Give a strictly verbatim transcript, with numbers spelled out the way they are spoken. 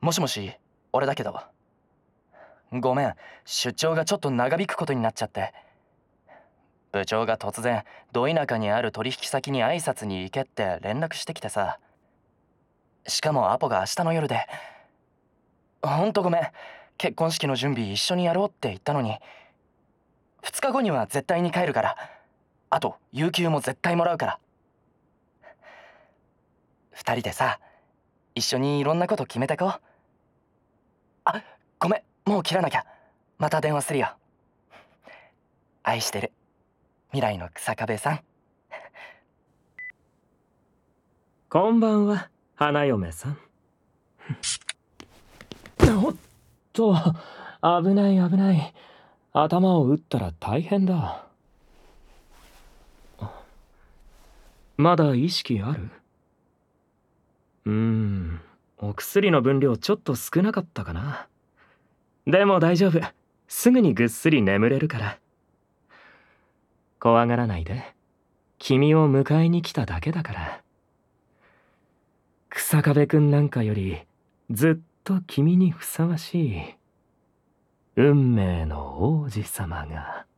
もしもし、俺だけど。ごめん、出張がちょっと長引くことになっちゃって。部長が突然、ど田舎にある取引先に挨拶に行けって連絡してきてさ。しかもアポが明日の夜で。ほんとごめん、結婚式の準備一緒にやろうって言ったのに。ふつかごには絶対に帰るから。あと、有給も絶対もらうから。二人でさ、一緒にいろんなこと決めてこう。あ、ごめん、もう切らなきゃ。また電話するよ。愛してる。未来の草壁さん。 こんばんは、花嫁さん。おっと、危ない危ない。頭を打ったら大変だ。まだ意識ある？うーん、お薬の分量ちょっと少なかったかな。でも大丈夫。すぐにぐっすり眠れるから。怖がらないで。君を迎えに来ただけだから。草壁くんなんかよりずっと君にふさわしい運命の王子様が。